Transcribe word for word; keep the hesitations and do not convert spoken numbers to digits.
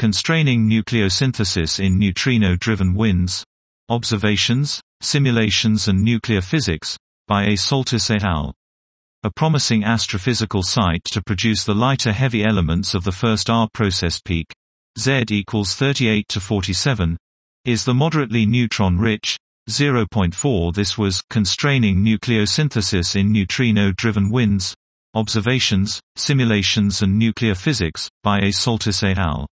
Constraining Nucleosynthesis in Neutrino-Driven Winds. Observations, Simulations and Nuclear Physics, by A. Soltis et al. A promising astrophysical site to produce the lighter heavy elements of the first R process peak, Z equals thirty-eight to forty-seven, is the moderately neutron-rich, zero point four. This was Constraining Nucleosynthesis in Neutrino-Driven Winds. Observations, Simulations and Nuclear Physics, by A. Soltis et al.